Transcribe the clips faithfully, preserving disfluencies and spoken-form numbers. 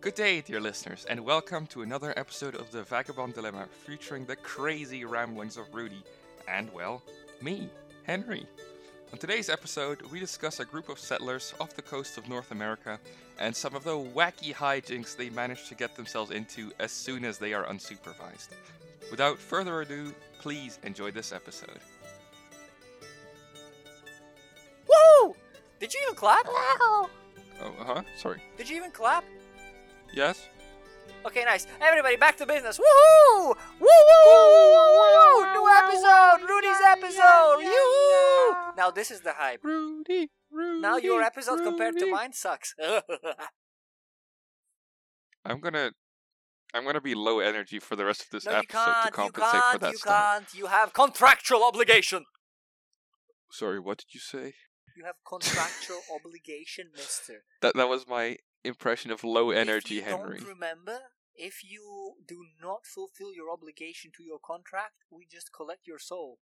Good day, dear listeners, and welcome to another episode of the Vagabond Dilemma featuring the crazy ramblings of Rudy and, well, me, Henry. On today's episode, we discuss a group of settlers off the coast of North America and some of the wacky hijinks they manage to get themselves into as soon as they are unsupervised. Without further ado, please enjoy this episode. Woo! Did you even clap? Oh, uh-huh, sorry. Did you even clap? Yes? Okay, nice. Everybody, back to business. Woohoo! Woo woo! New episode! Rudy's episode! Yoo! Now this is the hype. Rudy, Rudy, Now your episode compared to Rudy. mine sucks. I'm gonna... I'm gonna be low energy for the rest of this No, you episode to can't. You compensate for can't. that You start. can't. You have contractual obligation. Sorry, what did you say? You have contractual obligation, mister. That that was my impression of low energy, If you Henry. don't remember, if you do not fulfill your obligation to your contract, we just collect your soul.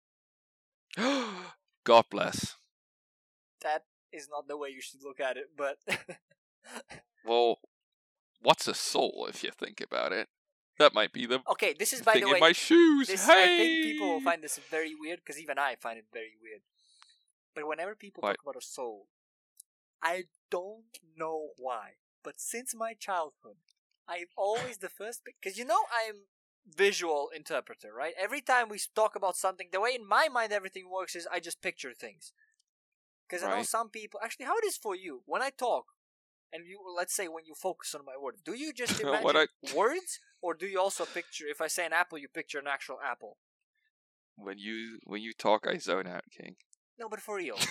God bless. That is not the way you should look at it, but Well, what's a soul if you think about it? That might be the okay, this is by thing the way. in my shoes. This, hey! I think people will find this very weird because even I find it very weird. But whenever people Why? talk about a soul, I don't know why, but since my childhood, I've always the first because you know I'm visual interpreter, right? Every time we talk about something, the way in my mind everything works is I just picture things. Because I know Right. some people actually how it is for you when I talk, and you let's say when you focus on my words, do you just imagine What I- words, or do you also picture? If I say an apple, you picture an actual apple. When you when you talk, I zone out, King. No, but for real.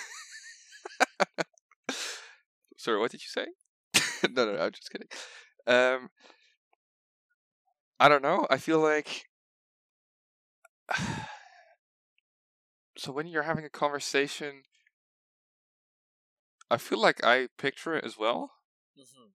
Sorry, what did you say? no, no, no, I'm just kidding. Um, I don't know. I feel like. So when you're having a conversation, I feel like I picture it as well. hmm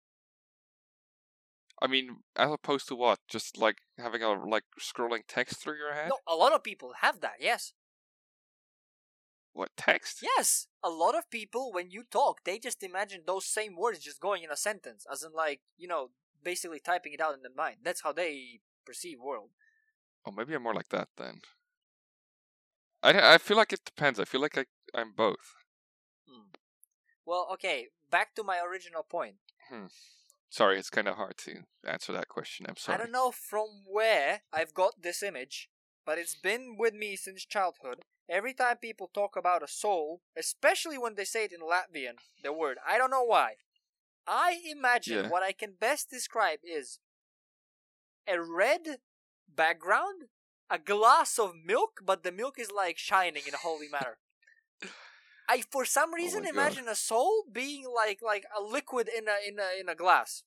I mean, as opposed to what? Just like having a like scrolling text through your head? No, a lot of people have that. Yes, What text? yes. A lot of people, when you talk, they just imagine those same words just going in a sentence, as in like you know, basically typing it out in their mind. That's how they perceive world. Oh, maybe I'm more like that then. I, I feel like it depends. I feel like I, I'm both. Hmm. Well, okay. Back to my original point. Hmm. Sorry, it's kind of hard to answer that question. I'm sorry. I don't know from where I've got this image, but it's been with me since childhood. Every time people talk about a soul, especially when they say it in Latvian, the word, I don't know why. I imagine Yeah. what I can best describe is a red background, a glass of milk, but the milk is like shining in a holy manner. I, for some reason, my God. imagine a soul being like like a liquid in a in a in a glass.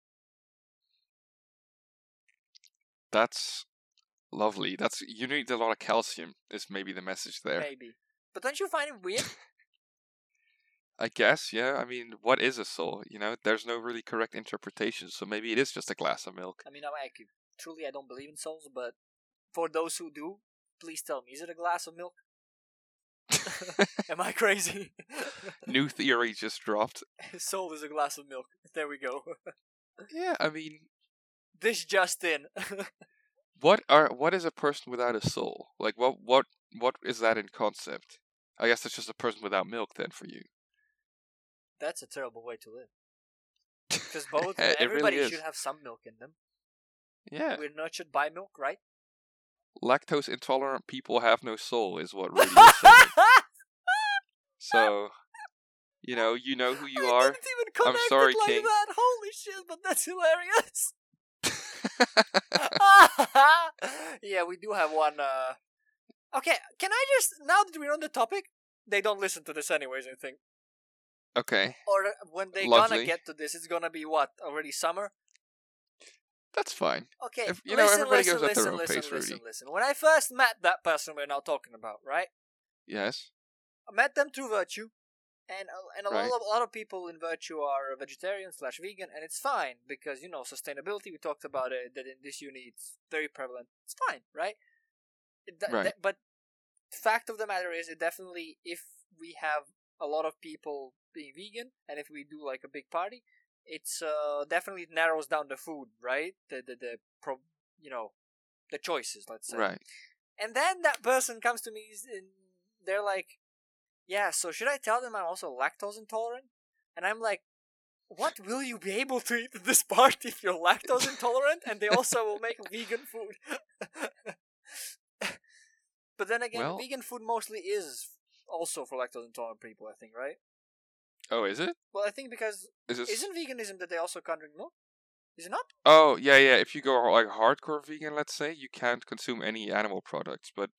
That's lovely. That's you need a lot of calcium. Is maybe the message there. Maybe, but don't you find it weird? I guess. Yeah. I mean, what is a soul? You know, there's no really correct interpretation. So maybe it is just a glass of milk. I mean, I, I could, truly, I don't believe in souls, but for those who do, please tell me: is it a glass of milk? Am I crazy? New theory just dropped. Soul is a glass of milk. There we go. Yeah. I mean, This just in. what are what is a person without a soul? Like, what what what is that in concept? I guess it's just a person without milk then for you. That's a terrible way to live. Because both It really everybody is. should have some milk in them. Yeah. We're nurtured by milk, right? Lactose intolerant people have no soul, is what Rudy is saying. So, you know, you know who you I are. didn't even connect I'm sorry, it like King. that. Holy shit! But that's hilarious. Yeah, we do have one. Uh... Okay, can I just now that we're on the topic, they don't listen to this anyways. I think, Okay, or uh, when they Lovely. gonna get to this, it's gonna be what already summer. that's fine. Okay, If- you know, listen, everybody listen, goes at their listen, own listen, pace, listen, Rudy. listen. When I first met that person we're now talking about, right? Yes. I met them through Virtue, and uh, and a, Right. lot of, a lot of people in Virtue are vegetarian slash vegan, and it's fine because you know sustainability. We talked about it that in this uni it's very prevalent. It's fine, right? It, th- Right. th- but fact of the matter is, it definitely if we have a lot of people being vegan, and if we do like a big party, it's uh, definitely narrows down the food, right? The the the pro, you know, the choices. Let's say. Right. And then that person comes to me and they're like, "Yeah, so should I tell them I'm also lactose intolerant?" And I'm like, "What will you be able to eat at this party if you're lactose intolerant?" And they also will make vegan food. But then again, Well, vegan food mostly is also for lactose intolerant people, I think, right? oh, is it? Well, I think because Is this? isn't veganism that they also can't drink milk? Is it not? Oh, yeah, yeah. If you go like hardcore vegan, let's say, you can't consume any animal products. But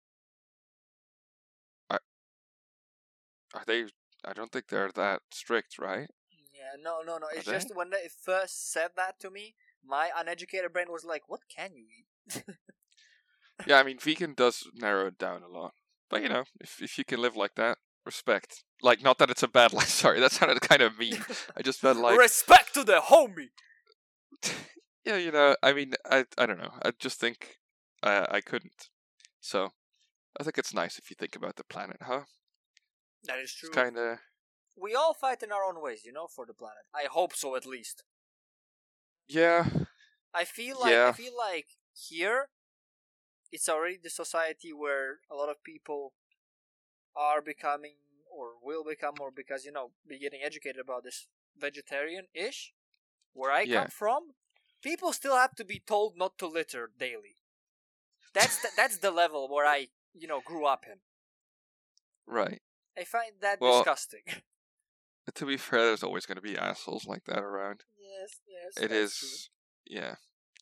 I, are they? I don't think they're that strict, right? Yeah, no, no, no. It's Are just they? when they first said that to me, my uneducated brain was like, "What can you eat?" Yeah, I mean, vegan does narrow it down a lot. But you know, if if you can live like that, respect. Like, not that it's a bad life. Sorry, that sounded kind of mean. I just felt like, Respect to the homie. yeah, you know, I mean, I I don't know. I just think I I couldn't. So I think it's nice if you think about the planet, huh? That is true. It's kind of We all fight in our own ways, you know, for the planet. I hope so, at least. yeah, I feel like yeah. I feel like here, it's already the society where a lot of people are becoming or will become, or because you know, be getting educated about this vegetarian-ish. Where I Yeah. come from, people still have to be told not to litter daily. That's the, that's the level where I you know grew up in. Right. I find that Well, disgusting. To be fair, there's always going to be assholes like that around. Yes, yes. It that's is, true. yeah.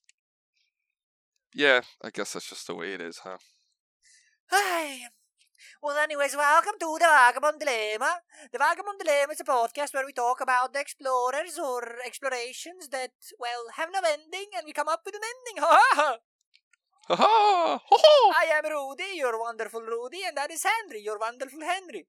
Yeah, I guess that's just the way it is, huh? Hi. Well, anyways, welcome to the Vagabond Dilemma. The Vagabond Dilemma is a podcast where we talk about the explorers or explorations that, well, have no ending, and we come up with an ending. Ha ha! Ha ha! Ho ho! I am Rudy, your wonderful Rudy, and that is Henry, your wonderful Henry.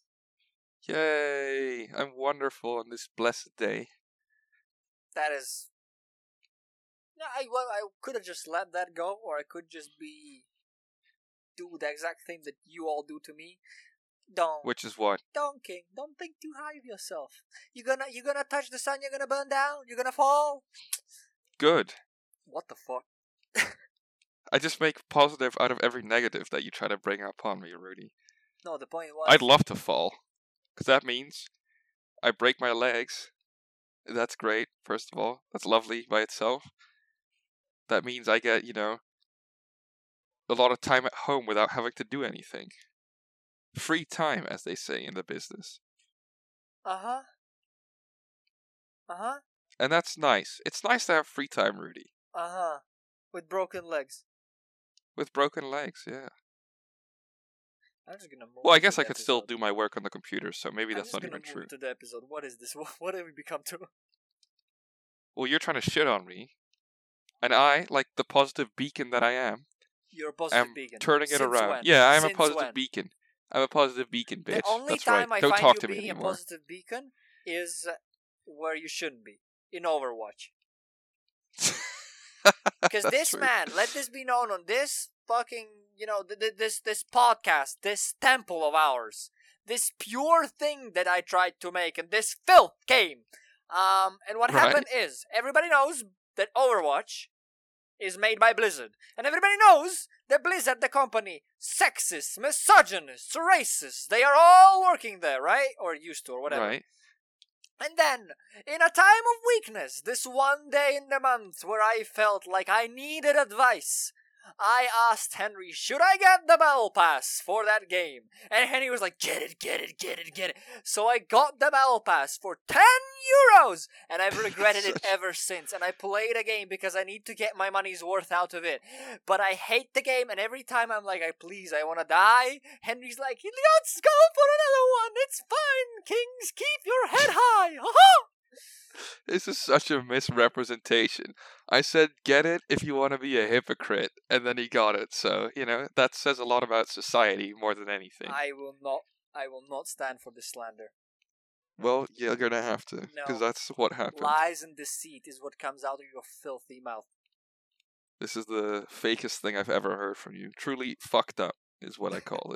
Yay! I'm wonderful on this blessed day. That is. No, I well, I could have just let that go, or I could just be do the exact thing that you all do to me. Don't. Which is what? Don't, King. Don't think too high of yourself. You're gonna, you're gonna touch the sun. You're gonna burn down. You're gonna fall. Good. What the fuck? I just make positive out of every negative that you try to bring up on me, Rudy. No, the point was. I'd love to fall. Because that means I break my legs. That's great, first of all. That's lovely by itself. That means I get, you know, a lot of time at home without having to do anything. Free time, as they say in the business. Uh huh. Uh huh. And that's nice. It's nice to have free time, Rudy. Uh huh. With broken legs. With broken legs, yeah. I'm just gonna move. Well, I to guess the I could still episode. do my work on the computer, so maybe I'm that's just not gonna even move true. To the episode. What is this? What have we become to? Well, you're trying to shit on me. And I, like the positive beacon that I am, You're a positive am beacon. turning it Since around. when? Yeah, I am Since a positive when? beacon. I'm a positive beacon, bitch. The only That's time right. I Don't find talk you to me being a anymore. positive beacon is uh, where you shouldn't be in Overwatch. Because That's this true. man, let this be known on this fucking, you know, th- th- this this podcast, this temple of ours, this pure thing that I tried to make, and this filth came. Um, and what Right. happened is everybody knows that Overwatch is made by Blizzard, and everybody knows that Blizzard, the company, sexist, misogynist, racist, they are all working there, right? Or used to, or whatever. Right. And then, in a time of weakness, this one day in the month where I felt like I needed advice, I asked Henry, should I get the Battle Pass for that game? And Henry was like, get it, get it, get it, get it. So I got the Battle Pass for ten euros, and I've regretted it ever since. And I played a game because I need to get my money's worth out of it. But I hate the game, and every time I'm like, I please, I want to die, Henry's like, let's go for another one. It's fine, kings, keep your head high. Ha-ha! This is such a misrepresentation. I said, get it if you want to be a hypocrite. And then he got it. So, you know, that says a lot about society more than anything. I will not, I will not stand for this slander. Well, you're going to have to. Because No. that's what happened. Lies and deceit is what comes out of your filthy mouth. This is the fakest thing I've ever heard from you. Truly fucked up is what I call this.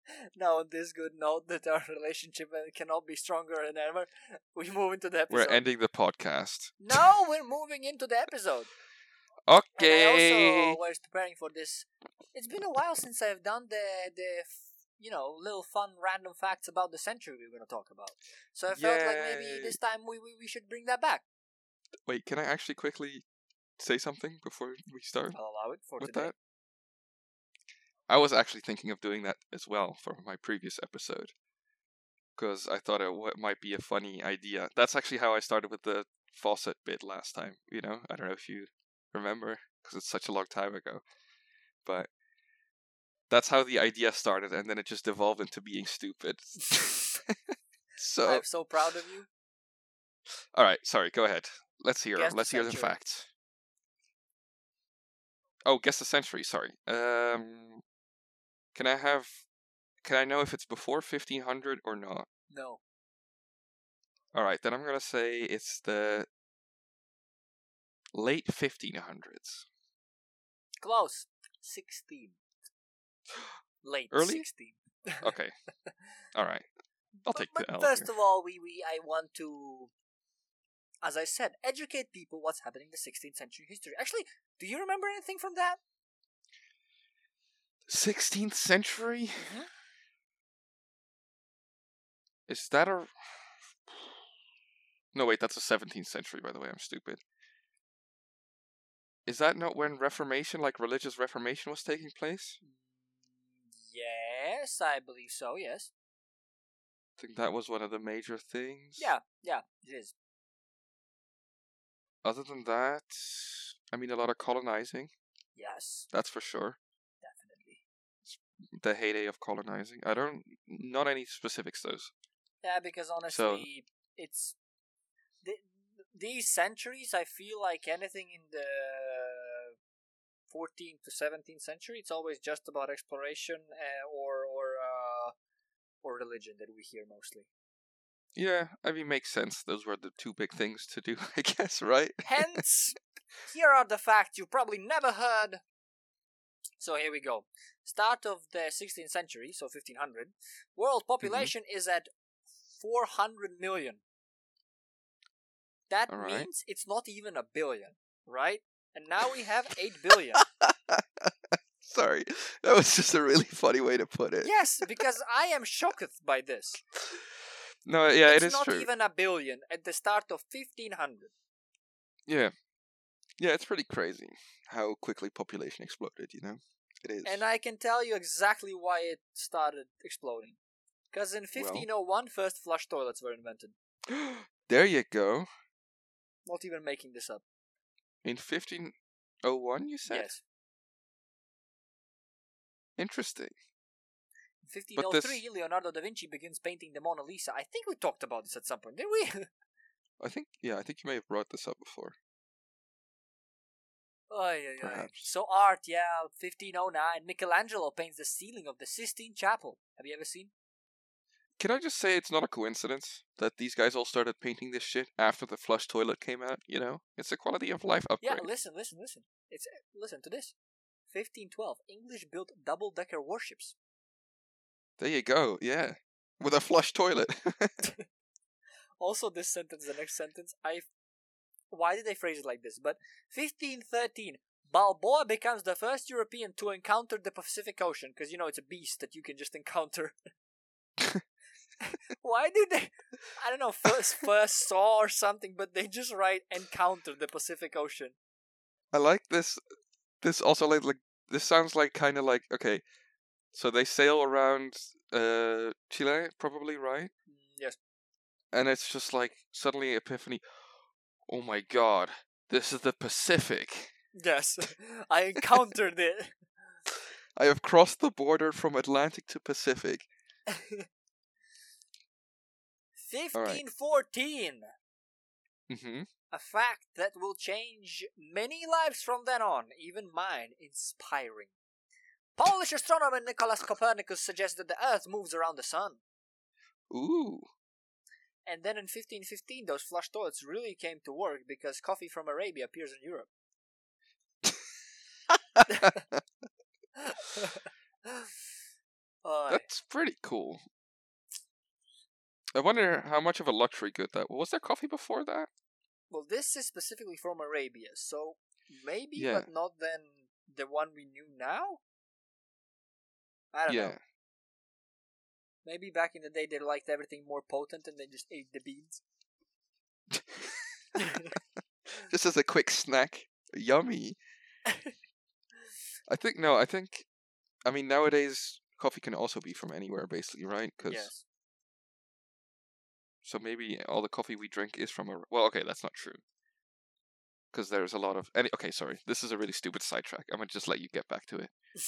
Now, on this good note that our relationship cannot be stronger than ever, we move into the episode. We're ending the podcast. No, we're moving into the episode. Okay. And I also was preparing for this. It's been a while since I've done the the you know little fun random facts about the century we were going to talk about. So I felt like maybe Yay. this time we, we we should bring that back. Wait, can I actually quickly say something before we start I'll allow it for with today. that? I was actually thinking of doing that as well for my previous episode. Because I thought it w- might be a funny idea. That's actually how I started with the faucet bit last time. You know, I don't know if you remember, because it's such a long time ago. But that's how the idea started, and then it just evolved into being stupid. So, I'm so proud of you. all right, sorry, go ahead. Let's hear. Guess the Let's hear the century. facts. Oh, guess the century. Sorry. Um, can I have? Can I know if it's before fifteen hundred or not? No. All right, then I'm gonna say it's the late fifteen hundreds. Close. sixteen. Late Early? sixteen. Okay. All right. I'll take but, the but L. first here. of all, we, we I want to, as I said, educate people what's happening in the sixteenth century history. Actually, do you remember anything from that? sixteenth century? Mm-hmm. Is that a? No, wait, that's the seventeenth century. By the way, I'm stupid. Is that not when Reformation, like religious Reformation, was taking place? Yes, I believe so. Yes. I think that was one of the major things. Yeah, yeah, it is. Other than that, I mean, a lot of colonizing. Yes, That's for sure. definitely. The heyday of colonizing. I don't, not any specifics though. Yeah, because honestly, So- it's the, these centuries. I feel like anything in the fourteenth to seventeenth century, it's always just about exploration uh, or or uh, or religion that we hear mostly. Yeah, I mean, makes sense. Those were the two big things to do, I guess, right? Hence, here are the facts you probably never heard. So here we go. Start of the sixteenth century, so fifteen hundred. World population Mm-hmm. is at four hundred million. That All right. means it's not even a billion, right? And now we have eight billion. Sorry, that was just a really funny way to put it. Yes, because I am shocked by this. No, yeah, it's it is not true. even a billion at the start of fifteen hundred. Yeah, yeah, it's pretty crazy how quickly population exploded. You know, it is. And I can tell you exactly why it started exploding. Because in fifteen oh one, first flush toilets were invented. There you go. Not even making this up. In fifteen oh one, you said? Yes. Interesting. In fifteen But oh three, this- Leonardo da Vinci begins painting the Mona Lisa. I think we talked about this at some point, didn't we? I think, yeah, I think you may have brought this up before. Oy, oy, oy. Perhaps. So art, yeah, fifteen oh nine, Michelangelo paints the ceiling of the Sistine Chapel. Have you ever seen? Can I just say it's not a coincidence that these guys all started painting this shit after the flush toilet came out, you know? It's a quality of life Yeah, upgrade. listen, listen, listen. It's listen to this. fifteen twelve, English built double-decker warships. There you go, yeah. With a flush toilet. Also, this sentence, the next sentence, I. Why did they phrase it like this? But fifteen thirteen, Balboa becomes the first European to encounter the Pacific Ocean, because you know it's a beast that you can just encounter. Why did they? I don't know. First, first saw or something, but they just write encounter the Pacific Ocean. I like this. This also like like this sounds like kind of like okay. So they sail around uh Chile, probably, right? Mm, yes. And it's just like suddenly epiphany. Oh my god, this is the Pacific. Yes. I encountered it. I have crossed the border from Atlantic to Pacific. fifteen fourteen. Mm-hmm. A fact that will change many lives from then on, even mine, inspiring. Polish astronomer Nicholas Copernicus suggests that the Earth moves around the Sun. Ooh. And then in fifteen fifteen, those flush toilets really came to work because coffee from Arabia appears in Europe. Uh, That's pretty cool. I wonder how much of a luxury good that was. There coffee before that? well, this is specifically from Arabia, so maybe, Yeah. but not then the one we knew now? I don't Yeah. know. Maybe back in the day they liked everything more potent and they just ate the beans. Just as a quick snack. Yummy. I think, no, I think, I mean, nowadays, coffee can also be from anywhere, basically, right? Cause, Yes. So maybe all the coffee we drink is from a... Well, okay, that's not true. Because there's a lot of... Any... Okay, sorry. This is a really stupid sidetrack. I'm going to just let you get back to it.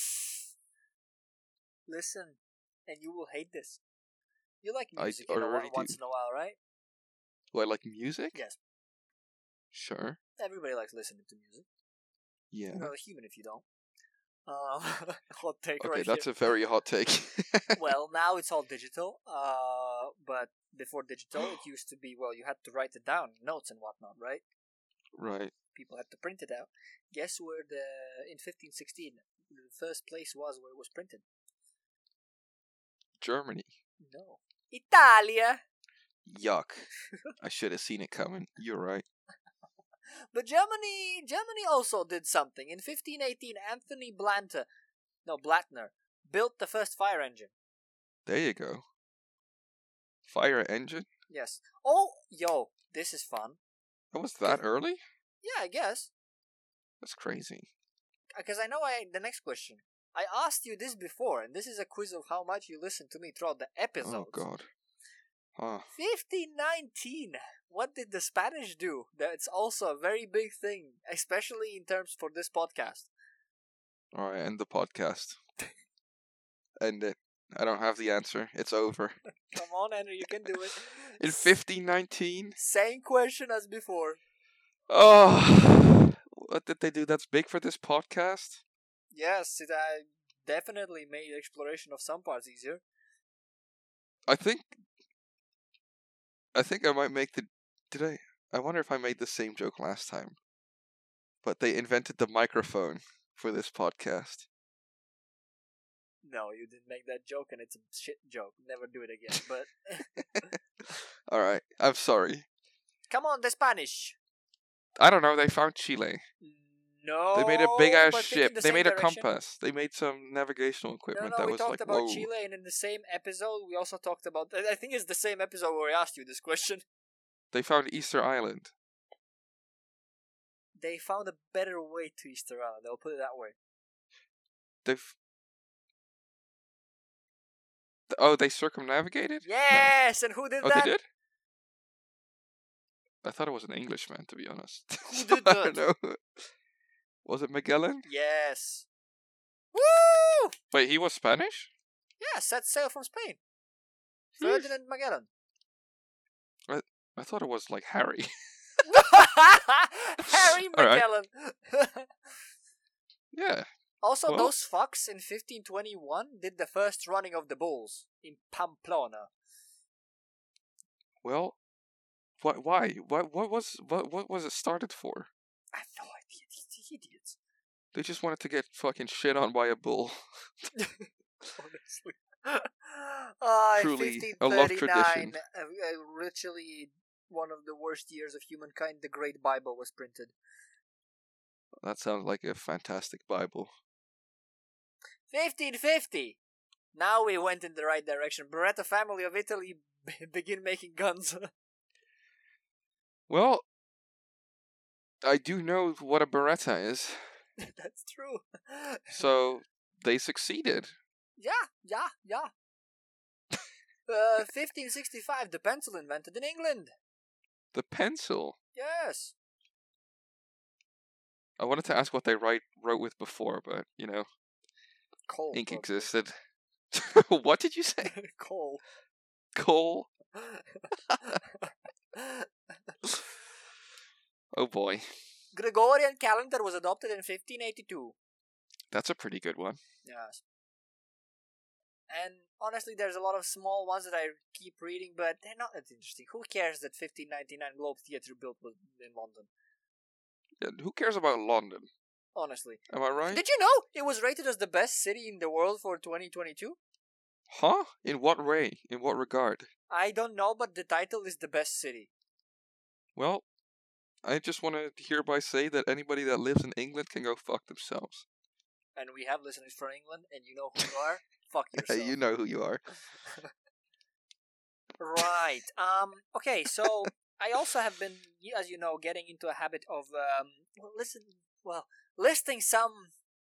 Listen, and you will hate this. You like I music in a, already once do. in a while, right? Do I like music? Yes. Sure. Everybody likes listening to music. Yeah. You're not a human if you don't. Um, hot take Okay, right that's here. a very hot take. Well, now it's all digital. Uh, but before digital, it used to be, well, you had to write it down, notes and whatnot, right? Right. People had to print it out. Guess where the in fifteen sixteen the first place was where it was printed? Germany. No, Italia. Yuck. I should have seen it coming. You're right. But Germany, Germany also did something. In fifteen eighteen, Anthony Blanter, no Blattner, built the first fire engine. There you go. Fire engine? Yes. Oh, yo, this is fun. That was that early? Yeah, I guess. That's crazy. Because I know I the next question. I asked you this before, and this is a quiz of how much you listen to me throughout the episodes. Oh, God. Huh. fifteen nineteen. What did the Spanish do? That's also a very big thing, especially in terms for this podcast. Alright, end the podcast. End it. I don't have the answer. It's over. Come on, Henry, you can do it. In fifteen nineteen? Same question as before. Oh, what did they do that's big for this podcast? Yes, it uh, definitely made exploration of some parts easier. I think... I think I might make the... Did I... I wonder if I made the same joke last time. But they invented the microphone for this podcast. No, you didn't make that joke, and it's a shit joke. Never do it again. But Alright, I'm sorry. come on, the Spanish. I don't know, they found Chile. No, They made a big ass but think in ship. the They same made a direction. compass. They made some navigational No, equipment no, that we was talked like, about whoa. Chile, and in the same episode, we also talked about. I think it's the same episode where I asked you this question. They found Easter Island. They found a better way to Easter Island. I'll put it that way. They've... Oh, they circumnavigated? Yes, and who did Oh, that? they did? I thought it was an Englishman, to be honest. Who So did I that? don't know. Was it Magellan? Yes. Woo! Wait, he was Spanish? Yeah, set sail from Spain. Hmm. Ferdinand Magellan. I thought it was like Harry. Harry All right. Magellan. Yeah. Also, Well- those fucks in fifteen twenty-one did the first running of the bulls in Pamplona. Well, what? Why? What? What was? What? What was it started for? I have no idea. These idiots. They just wanted to get fucking shit on by a bull. Honestly. Uh, Truly, a love fifteen tradition. thirty-nine, uh, uh, literally one of the worst years of humankind, the Great Bible was printed. That sounds like a fantastic Bible. fifteen fifty. Now we went in the right direction. Beretta family of Italy b- begin making guns. Well, I do know what a Beretta is, That's true. so they succeeded. Yeah, yeah, yeah. uh, fifteen sixty-five, the pencil invented in England. The pencil. Yes. I wanted to ask what they write wrote with before, but you know, Coal. ink probably. existed. What did you say? Coal. Coal. Oh boy, Gregorian calendar was adopted in fifteen eighty-two. that's a pretty good one. Yes. And honestly, there's a lot of small ones that I keep reading, but they're not that interesting. Who cares that fifteen ninety-nine Globe Theatre built was in London? Yeah, who cares about London? Honestly. Am I right? Did you know it was rated as the best city in the world for twenty twenty-two? Huh? In what way? In what regard? I don't know, but the title is The Best City. Well, I just want to hereby say that anybody that lives in England can go fuck themselves. And we have listeners from England, and you know who you are. Fuck yourself. You know who you are. Right. Um. Okay. So I also have been, as you know, getting into a habit of um. Well, listen. Well, listing some,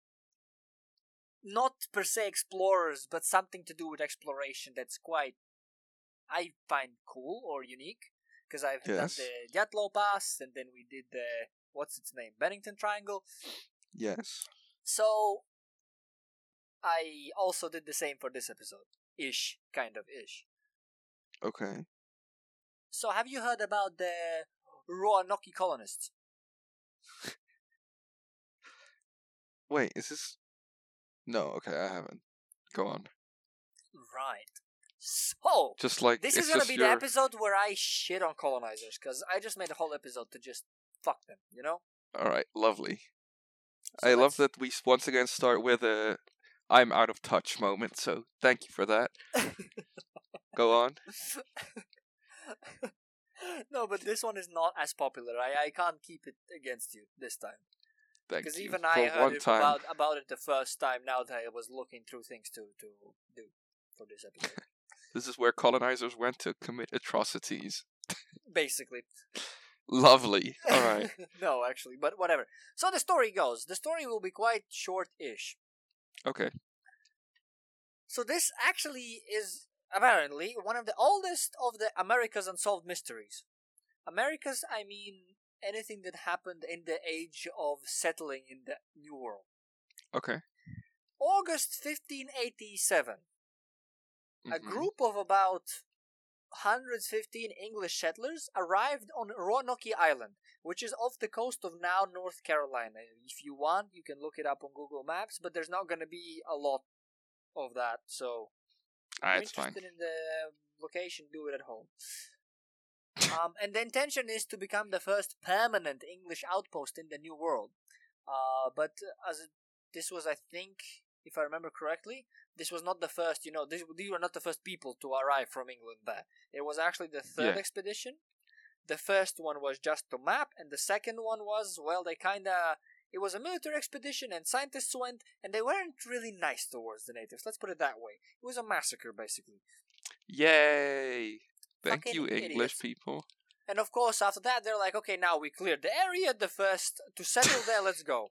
not per se explorers, but something to do with exploration that's quite, I find cool or unique. Because I've Yes. done the Yatlow Pass, and then we did the, what's its name, Bennington Triangle. Yes. So I also did the same for this episode. Ish. Kind of ish. Okay. So have you heard about the Roanoke colonists? Wait, is this... No, okay, I haven't. Go on. Right. So, Just like... this it's is gonna just be your... the episode where I shit on colonizers, because I just made a whole episode to just fuck them, you know? Alright, lovely. So I love let's- that we once again start with a I'm out of touch moment, so thank you for that. Go on. No, but this one is not as popular. I, I can't keep it against you this time. Thank Because you. even for I heard one it time. about, about it the first time now that I was looking through things to, to do for this episode. This is where colonizers went to commit atrocities. Basically. Lovely. Alright. No, actually, but whatever. So the story goes. The story will be quite short-ish. Okay. So this actually is apparently one of the oldest of the America's Unsolved Mysteries. America's, I mean, anything that happened in the age of settling in the New World. Okay. August fifteen eighty-seven. Mhm. A group of about one hundred fifteen English settlers arrived on Roanoke Island, which is off the coast of now North Carolina. If you want, you can look it up on Google Maps, but there's not going to be a lot of that, so Ah, if it's you're fine. interested in the location, do it at home. um, and the intention is to become the first permanent English outpost in the New World. Uh, but as it, this was, I think, if I remember correctly, this was not the first, you know, this, these were not the first people to arrive from England there. It was actually the third Yeah. expedition. The first one was just to map, and the second one was, well, they kind of, it was a military expedition, and scientists went, and they weren't really nice towards the natives, let's put it that way. It was a massacre, basically. Yay! Thank Fucking you, English idiots. people. And of course, after that, they're like, okay, now we cleared the area, the first to settle there, let's go.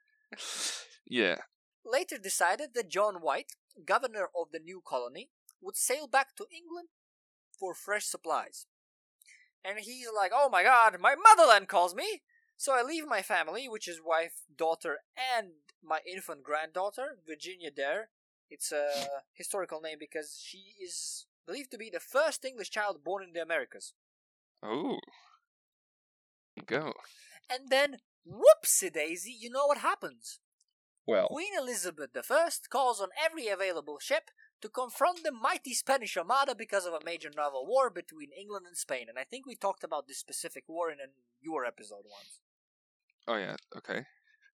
Yeah. Later decided that John White, governor of the new colony, would sail back to England for fresh supplies. And he's like, oh my god, my motherland calls me! So I leave my family, which is wife, daughter, and my infant granddaughter, Virginia Dare. It's a historical name because she is believed to be the first English child born in the Americas. Oh. Go. And then, whoopsie-daisy, you know what happens? Well. Queen Elizabeth the First calls on every available ship to confront the mighty Spanish Armada because of a major naval war between England and Spain. And I think we talked about this specific war in a your episode once. Oh yeah, okay.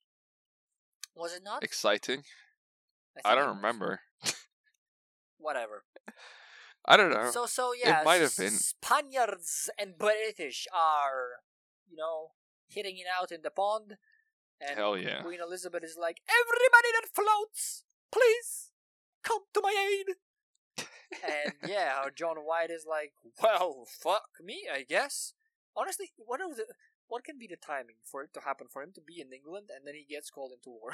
Was it not? Exciting. think I it don't was. remember. Whatever. I don't know. So, so yeah, It might have been. Spaniards and British are, you know, hitting it out in the pond. And Hell yeah. Queen Elizabeth is like, everybody that floats, please, come to my aid. And yeah, our John White is like, well, fuck me, I guess. Honestly, what are the, what can be the timing for it to happen, for him to be in England and then he gets called into war?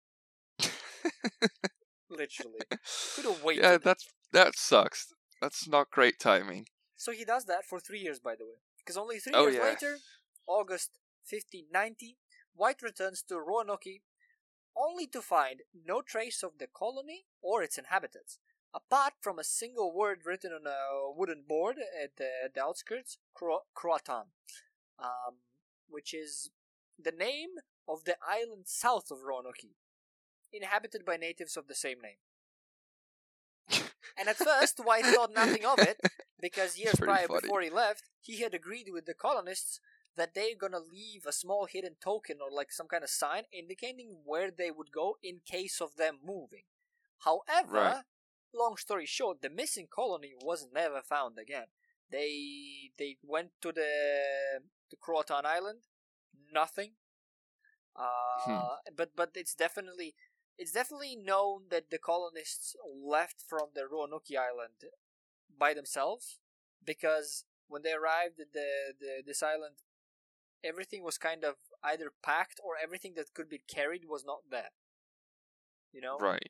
Literally. Could have waited. Yeah, that's that sucks. That's not great timing. So he does that for three years, by the way. Because only three Oh, years yeah. later, August fifteen ninety, White returns to Roanoke, only to find no trace of the colony or its inhabitants, apart from a single word written on a wooden board at the, the outskirts, Cro- Croatan, um, which is the name of the island south of Roanoke, inhabited by natives of the same name. And at first, White thought nothing of it, because years pretty prior, funny. before he left, he had agreed with the colonists that they're gonna leave a small hidden token or like some kind of sign indicating where they would go in case of them moving. However, Right. long story short, the missing colony was never found again. They they went to the the Croatan Island, nothing. Uh, Hmm. but but it's definitely it's definitely known that the colonists left from the Roanoke Island by themselves, because when they arrived at the, the this island, everything was kind of either packed or everything that could be carried was not there. You know, Right.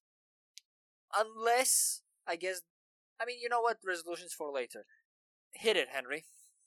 unless I guess, I mean, you know what? Resolutions for later. Hit it, Henry.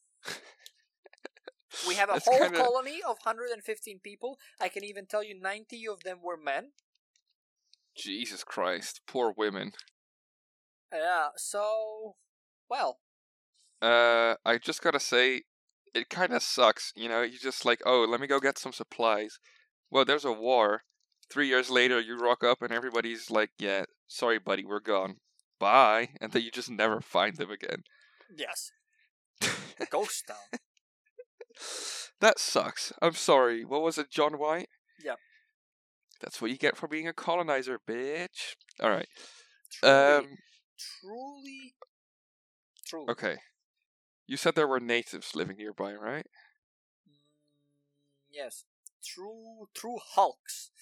We have a That's whole kinda- colony of one hundred fifteen people. I can even tell you ninety of them were men. Jesus Christ. Poor women. Yeah, so, well, Uh, I just gotta say, it kind of sucks. You know, you just like, oh, let me go get some supplies. Well, there's a war. Three years later, you rock up and everybody's like, yeah, sorry, buddy, we're gone. Bye. And then you just never find them again. yes, ghost town. That sucks. I'm sorry. What was it, John White? Yep. That's what you get for being a colonizer, bitch. All right. Truly, Um. truly, truly. Okay. You said there were natives living nearby, right? Mm, yes, true, true hulks.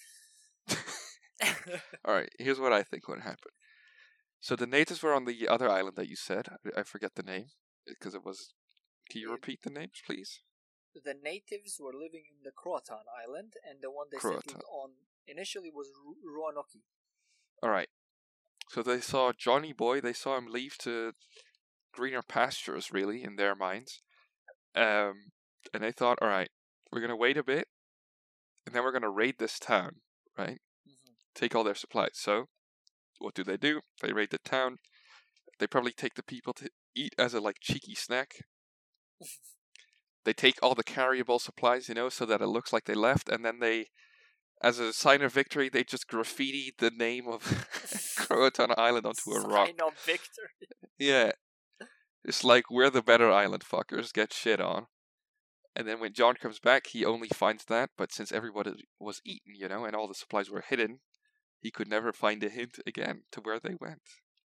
All right. Here's what I think would happen. So the natives were on the other island that you said. I, I forget the name because it was. Can you It- repeat the names, please? The natives were living in the Croatan Island, and the one they Croatan. settled on initially was Ru- Roanoke. All right. So they saw Johnny Boy. They saw him leave to greener pastures, really, in their minds. Um, and they thought, all right, we're gonna wait a bit, and then we're gonna raid this town, right? Mm-hmm. Take all their supplies. So, what do they do? They raid the town. They probably take the people to eat as a like cheeky snack. They take all the carryable supplies, you know, so that it looks like they left, and then they, as a sign of victory, they just graffiti the name of Croatan Island onto a rock. Sign of victory. Yeah. It's like, we're the better island fuckers, get shit on. And then when John comes back, he only finds that, but since everybody was eaten, you know, and all the supplies were hidden, he could never find a hint again to where they went.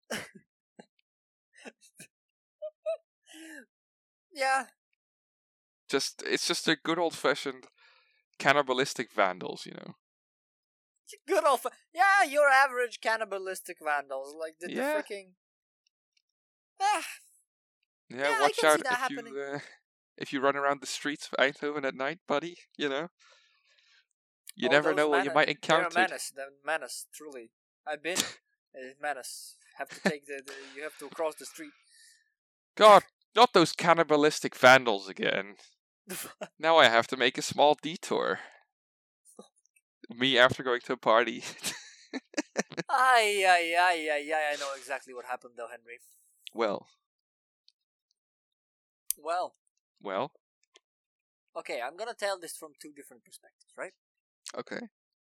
Yeah, Just, it's just a good old-fashioned cannibalistic vandals, you know. good old. Fa- yeah, your average cannibalistic vandals, like the, Yeah. the freaking. Ah, Yeah, Yeah, I watch can see out that if happening. you uh, if you run around the streets of Eindhoven at night, buddy. You know, you all never those know what you mena- might They're encounter. a menace. They're a menace. Truly, I've been a menace. Have to take the, the. You have to cross the street. God, not those cannibalistic vandals again. Now I have to make a small detour. Me after going to a party. Ay, ay, ay, ay, ay. I know exactly what happened though, Henry. Well, Well, well, okay, I'm gonna tell this from two different perspectives, right? okay.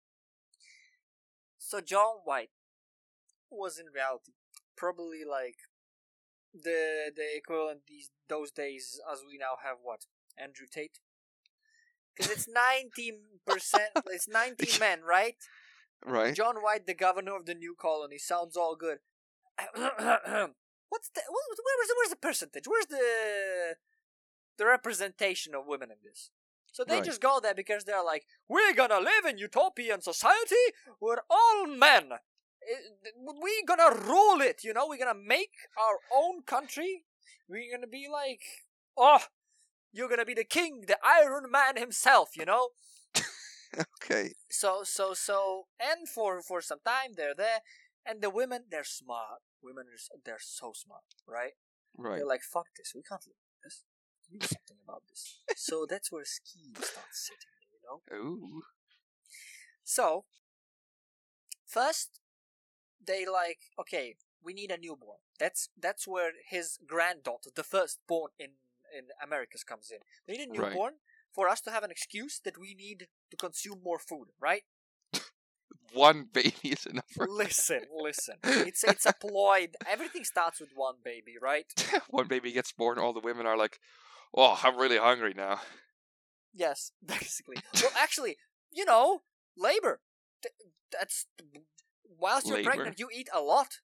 So John White was in reality probably like the the equivalent these those days as we now have what Andrew Tate, because it's nineteen percent, it's nineteen men, right? Right. John White, the governor of the new colony, sounds all good. What's the what, where's the, where's the percentage? Where's the the representation of women in this? So they Right. just go there because they're like, we're gonna live in utopian society where all men, we're gonna rule it. You know, we're gonna make our own country. We're gonna be like, oh, you're gonna be the king, the Iron Man himself. You know. Okay. So so so, and for for some time they're there, and the women, they're smart. Women are they're so smart, right? Right. They're like, fuck this, we can't live with this. Do something about this. So that's where Ski starts sitting, you know. Ooh. So first they like, okay, we need a newborn. That's that's where his granddaughter, the firstborn in in Americas, comes in. We need a Right. newborn for us to have an excuse that we need to consume more food, right? One baby is enough for Listen, listen. It's it's a ploy. Everything starts with one baby, right? one baby gets born. All the women are like, "Oh, I'm really hungry now." Yes, basically. Well, actually, you know, labor. Th- That's whilst you're Labor? pregnant, you eat a lot.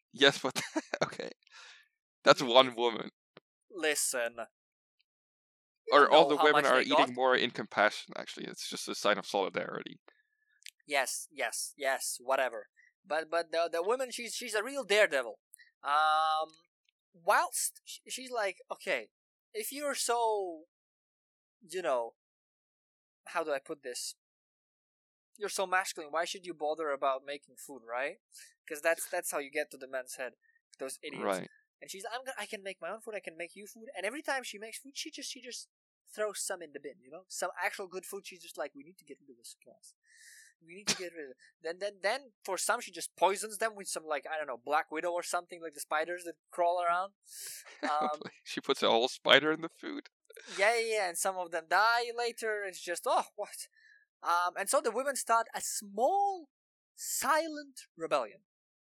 Yes, but okay, that's You- one woman. Listen. You Or don't all know the how women much are they eating got. more in compassion. Actually, it's just a sign of solidarity. Yes, yes, yes, whatever. But but the the woman, she's she's a real daredevil. Um, whilst sh- she's like, okay, if you're so, you know, how do I put this? You're so masculine. Why should you bother about making food, right? Because that's that's how you get to the man's head. Those idiots. Right. And she's, I'm gonna, I can make my own food. I can make you food. And every time she makes food, she just she just throws some in the bin. You know, some actual good food. She's just like, we need to get rid of the supplies. We need to get rid of it. Then, then, then, for some, she just poisons them with some, like, I don't know, Black Widow or something, like the spiders that crawl around. Um, She puts a whole spider in the food. yeah, yeah, yeah, and some of them die later. It's just, oh, what? Um, and so the women start a small, silent rebellion.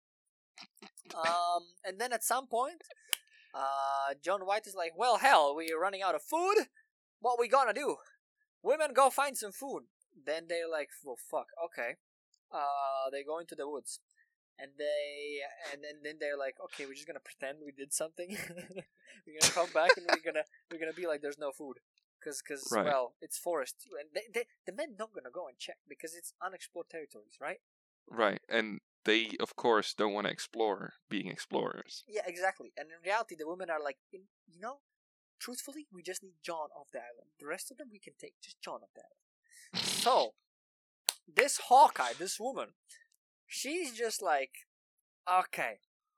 Um, and then at some point, uh, John White is like, well, hell, we're running out of food. What we gonna do? Women, go find some food. Then they're like, well, fuck, okay. Uh, they go into the woods. And they, and then, then they're like, okay, we're just gonna pretend we did something. We're gonna come back and we're gonna, we're gonna be like, there's no food. Cause, cause, Right. well, it's forest. And they, they, the men not gonna go and check because it's unexplored territories, right? Right. And they, of course, don't want to explore being explorers. Yeah, exactly. And in reality, the women are like, in, you know, truthfully, we just need John off the island. The rest of them we can take. Just John off the island. So, this Hawkeye, this woman, she's just like, okay,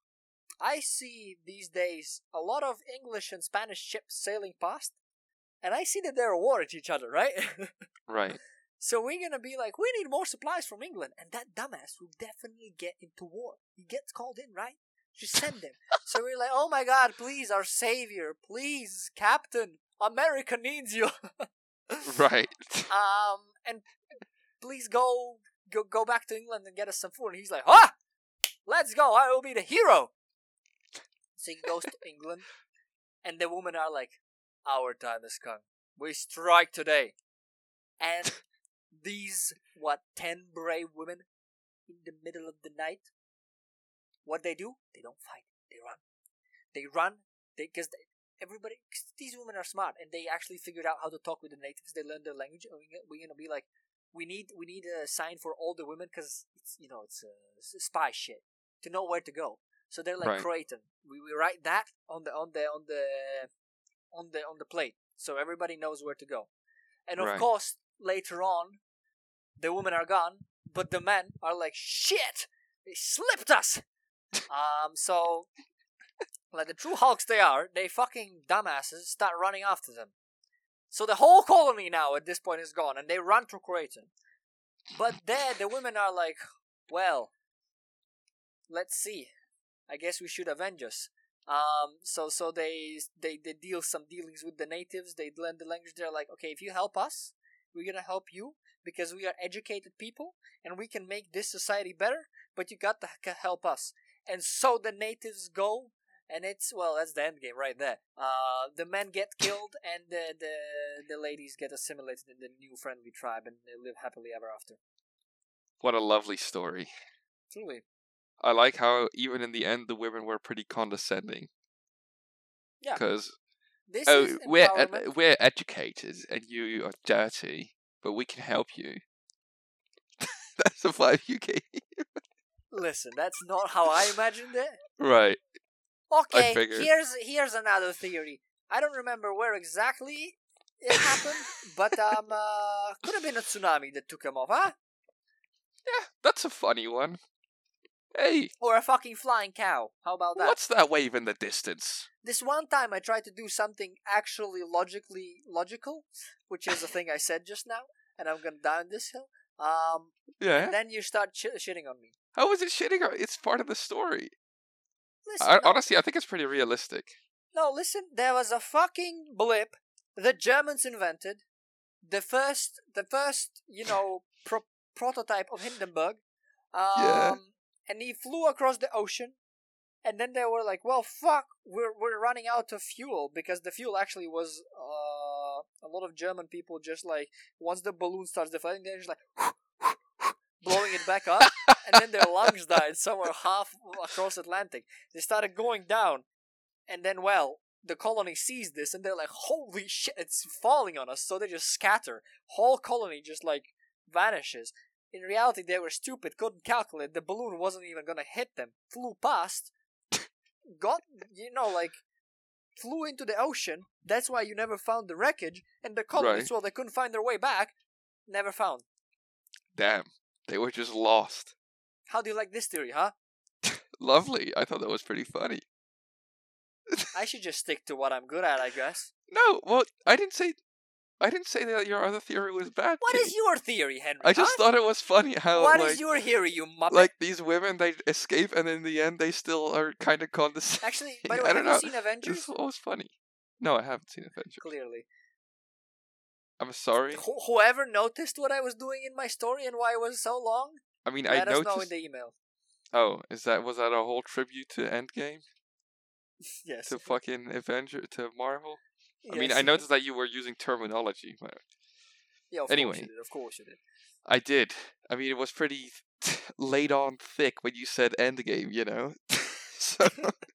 I see these days a lot of English and Spanish ships sailing past, and I see that they're at war with each other, right? Right. So we're gonna be like, we need more supplies from England, and that dumbass will definitely get into war. He gets called in, right? Just send him. So we're like, oh my god, please, our savior, please, Captain, America needs you. Right. Um, and please go, go, go back to England and get us some food. And he's like, ah, let's go. I will be the hero. So he goes to England, and the women are like, our time has come. We strike today. And these, what, ten brave women in the middle of the night, what they do? They don't fight. They run. They run. They because everybody, cause these women are smart, and they actually figured out how to talk with the natives. They learned their language, and we're gonna be like, we need we need a sign for all the women because it's you know it's a, it's a spy shit to know where to go. So they're like Right. Croatan. We we write that on the on the on the on the on the plate, so everybody knows where to go. And of Right. course, later on, the women are gone, but the men are like, shit, they slipped us. um, so, like the true Hulks they are, they fucking dumbasses start running after them. So the whole colony now at this point is gone, and they run to Croatan. But there, the women are like, well, let's see. I guess we should avenge us. Um, so so they they they deal some dealings with the natives. They learn the language. They're like, okay, if you help us, we're gonna help you because we are educated people and we can make this society better. But you got to h- help us. And so the natives go, and it's well, that's the end game right there. Uh, the men get killed, and the the the ladies get assimilated in the new friendly tribe, and they live happily ever after. What a lovely story. Truly. I like how even in the end the women were pretty condescending. Yeah. Because This oh, is we're empowerment. ed- we're educated and you are dirty, but we can help you. That's the vibe you gave. Listen, that's not how I imagined it. Right. Okay, figured. here's here's another theory. I don't remember where exactly it happened, but um, uh, could have been a tsunami that took him off, huh? Yeah, that's a funny one. Hey, Or a fucking flying cow. How about that? what's that wave in the distance? This one time I tried to do something actually logically logical, which is the thing I said just now, and I'm gonna die on this hill. Um, Yeah. and then you start ch- shitting on me. How is it shitting? on- It's part of the story. Listen, I, no. honestly, I think it's pretty realistic. No, listen, there was a fucking blip the Germans invented. The first, the first, you know, pro- prototype of Hindenburg. Um, Yeah. And he flew across the ocean. And then they were like, well, fuck, we're, we're running out of fuel. Because the fuel actually was, uh, a lot of German people just like, once the balloon starts deflating, they're just like, blowing it back up. and then their lungs died somewhere half across Atlantic. They started going down, and then, well, the colony sees this, and they're like, holy shit, it's falling on us, so they just scatter. Whole colony just, like, vanishes. In reality, they were stupid, couldn't calculate, the balloon wasn't even gonna hit them, flew past, got, you know, like, flew into the ocean, that's why you never found the wreckage, and the colonists, Right. well, they couldn't find their way back, never found. Damn, they were just lost. How do you like this theory, huh? Lovely. I thought that was pretty funny. I should just stick to what I'm good at, I guess. No, well, I didn't say, I didn't say that your other theory was bad. What King. is your theory, Henry? I just huh? thought it was funny how What like, is your theory, you muppet? like these women they escape and in the end they still are kind of condescending. Actually, by the way, I have don't you know. seen Avengers? This was funny. No, I haven't seen Avengers. Clearly. I'm sorry. Wh- whoever noticed what I was doing in my story and why it was so long, I mean, let I us noticed. know in the email. Oh, is that was that a whole tribute to Endgame? Yes. To fucking Avenger to Marvel? I mean, Yes. I noticed that you were using terminology, but Yeah, of anyway. course you did. Of course you did. I did. I mean, it was pretty laid on thick when you said Endgame, you know. So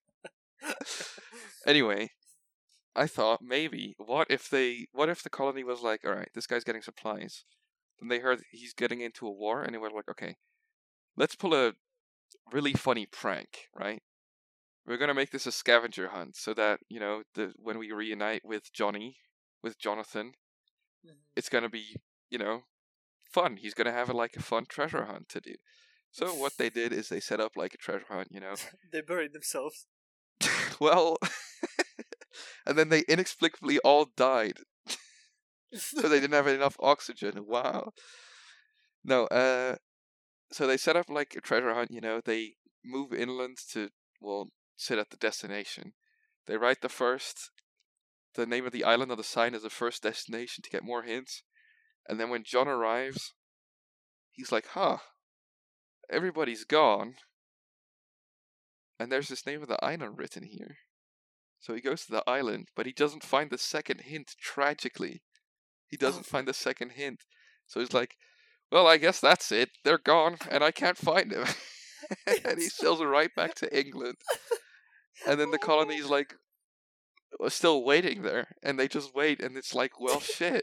anyway, I thought maybe what if they what if the colony was like, all right, this guy's getting supplies. Then they heard he's getting into a war, and they were like, okay, let's pull a really funny prank, right? We're gonna make this a scavenger hunt, so that you know, the when we reunite with Johnny, with Jonathan, Mhm. it's gonna be, you know, fun. He's gonna have a, like a fun treasure hunt to do. So what they did is they set up like a treasure hunt, you know. They buried themselves. Well, and then they inexplicably all died, so they didn't have enough oxygen. Wow. No, uh, so they set up like a treasure hunt, you know. They move inland to, well, sit at the destination. They write the first, the name of the island on the sign as the first destination to get more hints. And then when John arrives, he's like, huh, everybody's gone. And there's this name of the island written here. So he goes to the island, but he doesn't find the second hint, tragically. He doesn't Oh. find the second hint. So he's like, well, I guess that's it. They're gone, and I can't find them. And he sails right back to England. And then the colony's like, was still waiting there. And they just wait, and it's like, well, shit.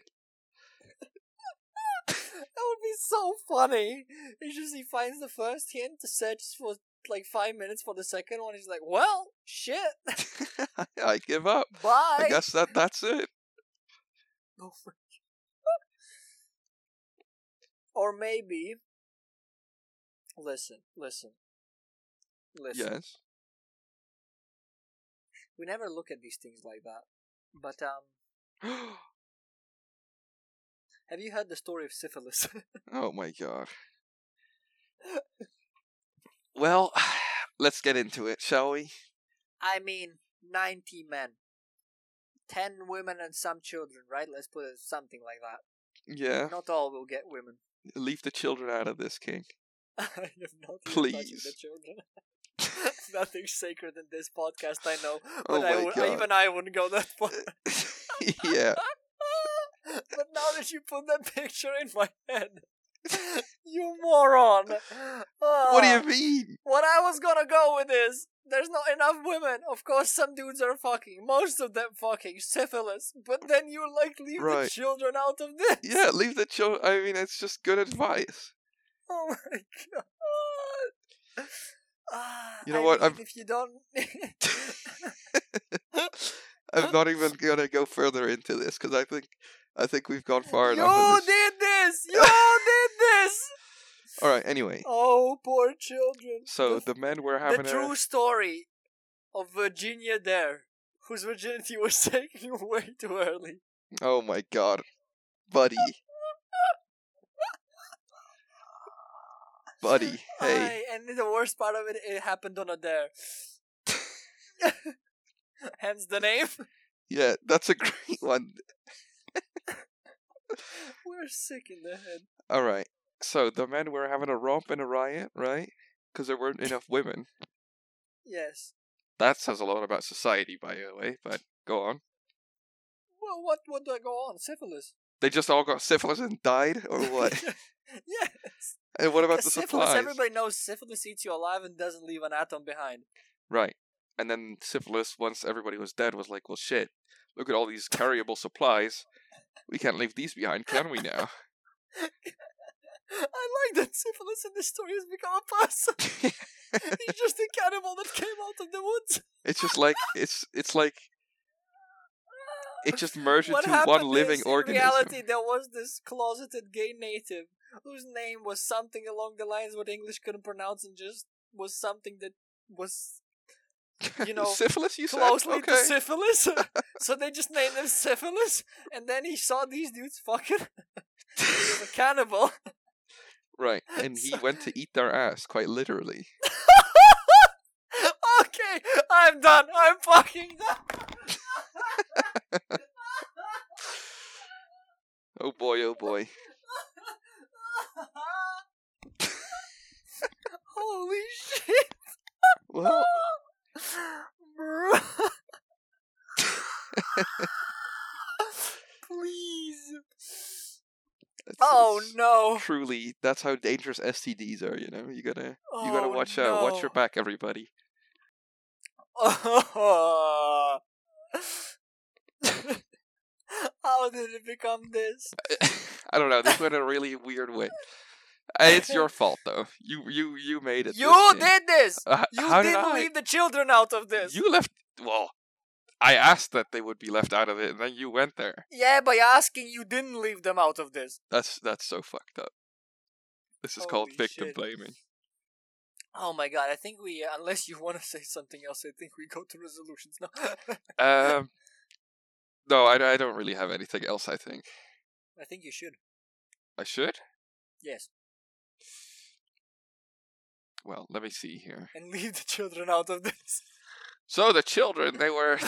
That would be so funny. It's just he finds the first hint, searches for like five minutes for the second one. He's like, well, shit. I give up. Bye. I guess that that's it. Go for it. Or maybe, listen, listen, listen. Yes. We never look at these things like that. But um, have you heard the story of syphilis? Oh my god. Well, let's get into it, shall we? I mean, ninety men, ten women, and some children. Right? Let's put it something like that. Yeah. Not all will get women. Leave the children out of this, King. I am not even touching Please. the children. Nothing sacred in this podcast, I know. Oh But I my would, God. even I wouldn't go that far. Yeah. But now that you put that picture in my head, you moron. What do Ah, you mean? What I was gonna go with is, there's not enough women. Of course, some dudes are fucking. Most of them fucking syphilis. But then you like leave the Right. children out of this. Yeah, leave the children. I mean, it's just good advice. Oh my god. Ah, You know I what, mean, I'm- if you don't. I'm not even gonna go further into this because I think I think we've gone far You enough. in this. did this! You did this! All right. Anyway, Oh, poor children. so the, the men were the having true a. story of Virginia Dare, whose virginity was taken way too early. Oh my god, buddy, buddy. Hey, Aye, and the worst part of it, it happened on a dare. Hence the name. yeah, that's a great one. We're sick in the head. All right. So the men were having a romp and a riot, right? Because there weren't enough women. Yes. That says a lot about society, by the way. But go on. Well, what what do I go on? Syphilis. They just all got syphilis and died, or what? Yes. And what about Because the syphilis, supplies? everybody knows syphilis eats you alive and doesn't leave an atom behind. Right. And then syphilis, once everybody was dead, was like, well, shit, look at all these carryable supplies. We can't leave these behind, can we now? I like that syphilis in this story has become a person. He's just a cannibal that came out of the woods. It's just like, it's it's like, it just merged What into happened one living is, organism. In reality, there was this closeted gay native whose name was something along the lines what English couldn't pronounce and just was something that was, you know, syphilis, you closely said? Okay. to syphilis. So they just named him Syphilis, and then he saw these dudes fucking. He was a cannibal. Right, and he went to eat their ass, quite literally. Okay, I'm done. I'm fucking done. Oh boy, oh boy. Holy shit. Well, Bro. Please. it's, Oh it's no. truly, that's how dangerous S T Ds are, you know? You gotta, you gotta Oh, watch out. Watch no. your back, everybody. Oh. How did it become this? I don't know, this went a really weird way. Uh, It's your fault, though. You you, you made it. You this way. did this! Uh, h- You how did didn't I? leave the children out of this! You left, well, I asked that they would be left out of it, and then you went there. Yeah, by asking, you didn't leave them out of this. That's that's so fucked up. This is called Holy victim shit. blaming. Oh my god, I think we, uh, unless you want to say something else, I think we go to resolutions now. Um, no, I, I don't really have anything else, I think. I think you should. I should? Yes. Well, let me see here. And leave the children out of this. So the children, they were...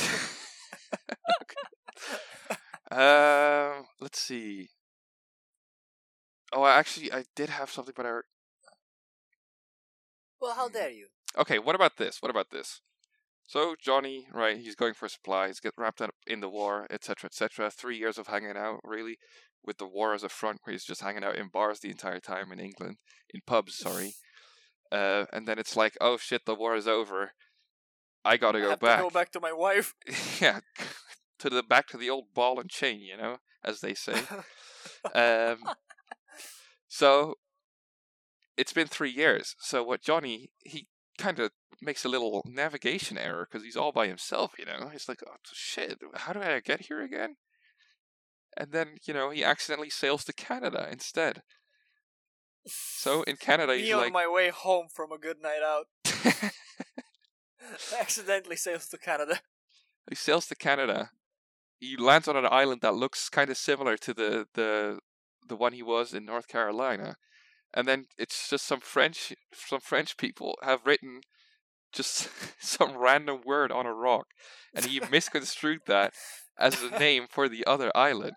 Um, let's see. Oh, I actually, I did have something, but I... Well, how dare you? Okay, what about this? What about this? So Johnny, right, he's going for supplies, get wrapped up in the war, et cetera, et cetera. Three years of hanging out, really, with the war as a front, where he's just hanging out in bars the entire time in England, in pubs, sorry. Uh, and then it's like, oh shit, the war is over. I gotta I go have back. to go back to my wife. Yeah, to the back to the old ball and chain, you know, as they say. um, so it's been three years. So what Johnny, he kind of makes a little navigation error because he's all by himself, you know. He's like, oh shit, how do I get here again? And then, you know, he accidentally sails to Canada instead. So in Canada, Me he's on like, my way home from a good night out. Accidentally sails to Canada. he sails to Canada. He lands on an island that looks kind of similar to the, the the one he was in North Carolina, and then it's just some French some French people have written just some random word on a rock, and he misconstrued that as a name for the other island.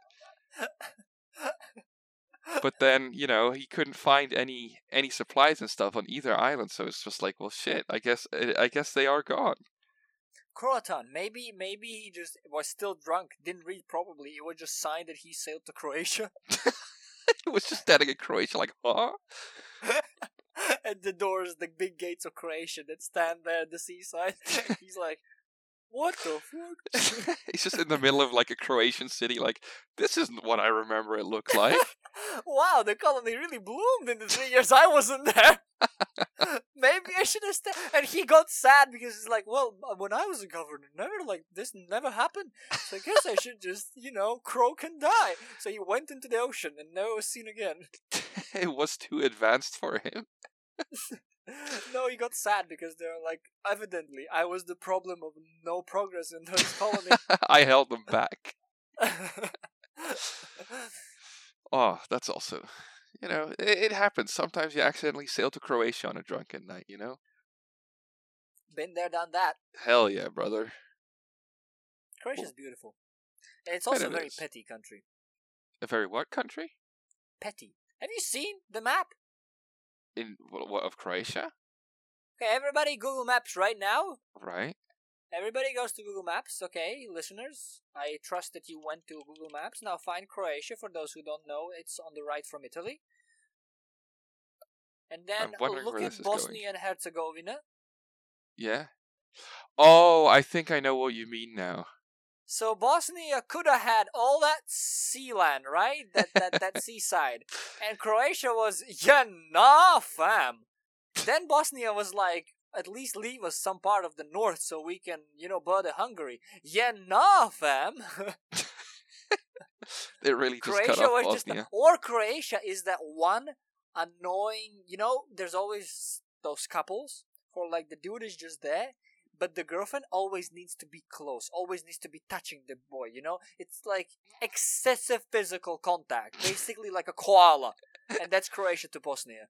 But then, you know, he couldn't find any any supplies and stuff on either island, so it's just like, well, shit. I guess I guess they are gone. Croatan, maybe maybe he just was still drunk, didn't read properly. It was just signed that he sailed to Croatia. It was just standing in Croatia, like, huh? At the doors, the big gates of Croatia that stand there at the seaside. He's like, what the fuck? He's just in the middle of like a Croatian city, like, this isn't what I remember it looked like. Wow, the colony really bloomed in the three years I wasn't there. Maybe I should have stayed. And he got sad because he's like, well, when I was a governor, never like this never happened. So I guess I should just, you know, croak and die. So he went into the ocean and never was seen again. It was too advanced for him. No, he got sad because they're like, evidently, I was the problem of no progress in this colony. I held them back. Oh, that's also, you know, it, it happens. Sometimes you accidentally sail to Croatia on a drunken night, you know? Been there, done that. Hell yeah, brother. Croatia's beautiful. And it's also it a very is. petty country. A very what country? Petty. Have you seen the map? In, what, what, of Croatia? Okay, everybody Google Maps right now. Right. Everybody goes to Google Maps, okay, listeners. I trust that you went to Google Maps. Now find Croatia, for those who don't know, it's on the right from Italy. And then I'm wondering look where at this is going. Bosnia and Herzegovina. Yeah. Oh, I think I know what you mean now. So Bosnia could have had all that sea land, right? That that, that seaside. And Croatia was, yeah, nah, fam. Then Bosnia was like, at least leave us some part of the north so we can, you know, bother Hungary. Yeah, nah, fam. They really just Croatia cut off was Bosnia. just, a, or Croatia is that one annoying, you know, there's always those couples where like the dude is just there, but the girlfriend always needs to be close, always needs to be touching the boy, you know? It's like excessive physical contact, basically like a koala. And that's Croatia to Bosnia.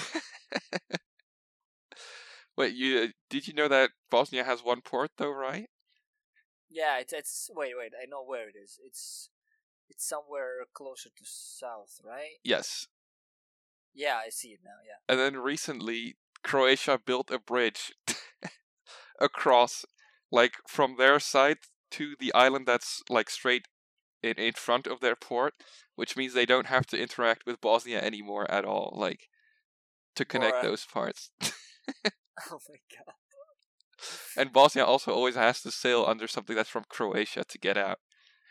Wait, you did you know that Bosnia has one port though, right? Yeah, it's, it's wait, wait, I know where it is. It's it's somewhere closer to south, right? Yes. Yeah, I see it now, yeah. And then recently, Croatia built a bridge across, like, from their side to the island that's, like, straight in, in front of their port, which means they don't have to interact with Bosnia anymore at all, like, to connect Or, uh, those parts. Oh my god. And Bosnia also always has to sail under something that's from Croatia to get out.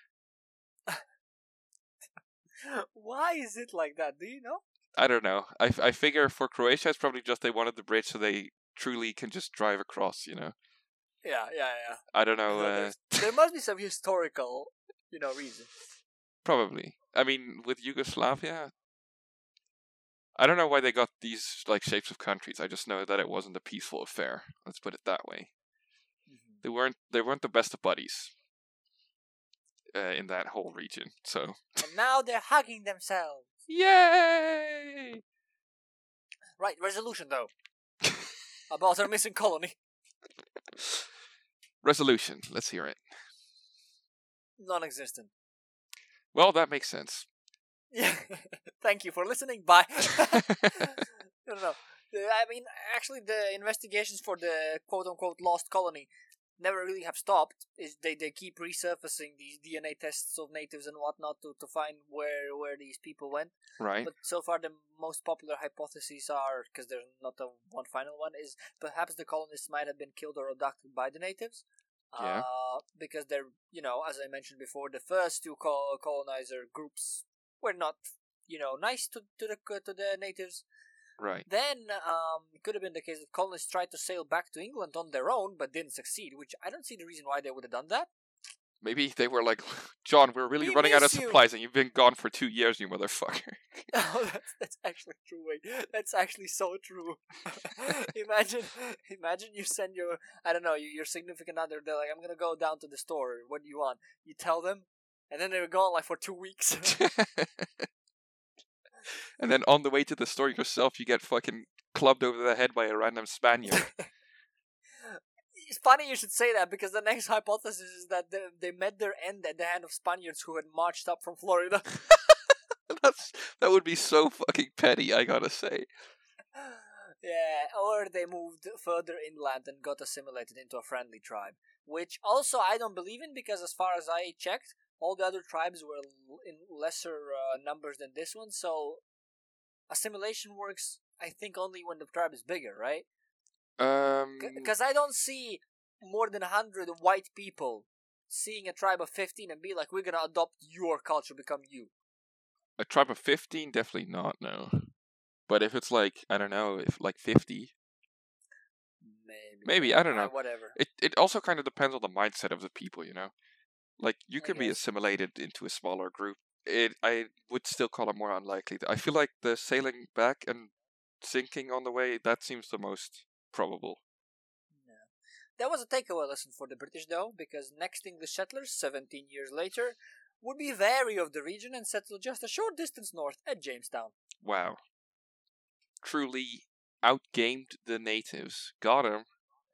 Why is it like that? Do you know? I don't know. I, f- I figure for Croatia, it's probably just they wanted the bridge so they truly can just drive across, you know? Yeah, yeah, yeah. I don't know. No, Uh, there's- there must be some historical, you know, reason. probably. I mean, with Yugoslavia, I don't know why they got these like shapes of countries. I just know that it wasn't a peaceful affair. Let's put it that way. Mm-hmm. They weren't. They weren't the best of buddies uh, in that whole region. So. And now they're hugging themselves. Yay! Right, resolution though. About our missing colony. Resolution. Let's hear it. Non-existent. Well, that makes sense. Yeah. Thank you for listening. Bye. no, no, no. I mean, actually, the investigations for the quote-unquote lost colony never really have stopped. Is they, they keep resurfacing these D N A tests of natives and whatnot to, to find where where these people went. Right. But so far, the most popular hypotheses are, because there's not a one final one, is perhaps the colonists might have been killed or abducted by the natives. Yeah. Uh, because they're, you know, as I mentioned before, the first two col- colonizer groups were not, you know, nice to to the to the natives. Right. Then um, it could have been the case that colonists tried to sail back to England on their own, but didn't succeed. Which I don't see the reason why they would have done that. Maybe they were like, John, we're really We running out of miss you." supplies, and you've been gone for two years, you motherfucker. Oh, that's that's actually true. Wait, that's actually so true. imagine, imagine you send your, I don't know, your, your significant other. They're like, I'm gonna go down to the store. What do you want? You tell them, and then they were gone like for two weeks. And then on the way to the store yourself, you get fucking clubbed over the head by a random Spaniard. It's funny you should say that because the next hypothesis is that they, they met their end at the hand of Spaniards who had marched up from Florida. That's that would be so fucking petty, I gotta say. Yeah, or they moved further inland and got assimilated into a friendly tribe, which also I don't believe in because as far as I checked, all the other tribes were in lesser uh, numbers than this one, so assimilation works, I think, only when the tribe is bigger, right? Um, Because I don't see more than a hundred white people seeing a tribe of fifteen and be like, we're gonna adopt your culture, become you. a tribe of fifteen, definitely not, no. But if it's like, I don't know, if like fifty, Maybe. maybe, I don't Uh, know. whatever. It it also kind of depends on the mindset of the people, you know? Like, you I can be guess. assimilated into a smaller group. It I would still call it more unlikely. I feel like the sailing back and sinking on the way, that seems the most probable. Yeah. That was a takeaway lesson for the British, though, because next English settlers, seventeen years later, would be wary of the region and settle just a short distance north at Jamestown. Wow. Truly outgamed the natives. Got 'em.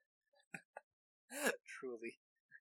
Truly.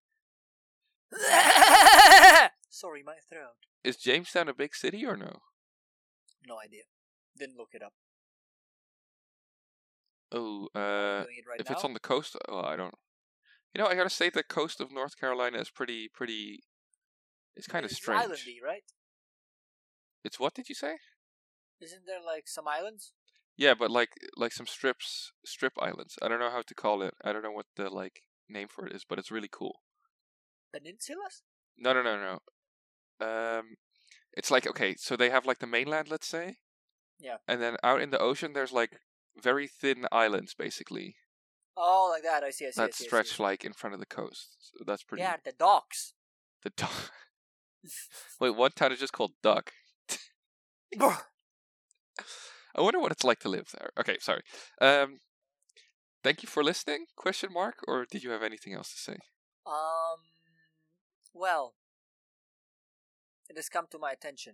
Sorry, my throat. Is Jamestown a big city or no? No idea. Didn't look it up. Oh, I'm uh, doing it right if now. it's on the coast, oh, I don't. You know, I gotta say the coast of North Carolina is pretty, pretty. It's kind of It's strange. islandy, right? It's what did you say? Isn't there like some islands? Yeah, but like like some strips, strip islands. I don't know how to call it. I don't know what the like name for it is, but it's really cool. Peninsulas? No, no, no, no. Um, it's like okay, so they have like the mainland, let's say. Yeah. And then out in the ocean, there's like very thin islands, basically. Oh, like that. I see. I see. That I see, I stretch see. like in front of the coast. So that's pretty. Yeah, the docks. The duck. Wait, one town is just called Duck. I wonder what it's like to live there. Okay, sorry. Um, thank you for listening? Question mark? Or did you have anything else to say? Um. Well, it has come to my attention